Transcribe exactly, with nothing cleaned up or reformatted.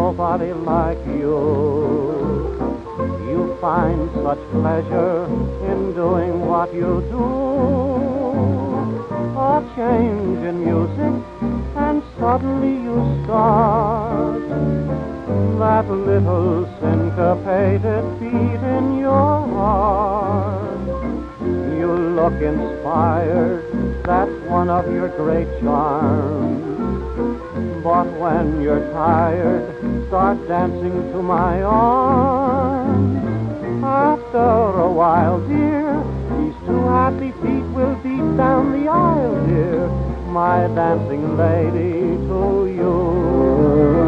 nobody like you. You find such pleasure in doing what you do. A change in music and suddenly you start. That little syncopated beat in your heart. You look inspired, that's one of your great charms. But when you're tired, start dancing to my arms. After a while, dear, these two happy feet will beat down the aisle, dear, my dancing lady, to you.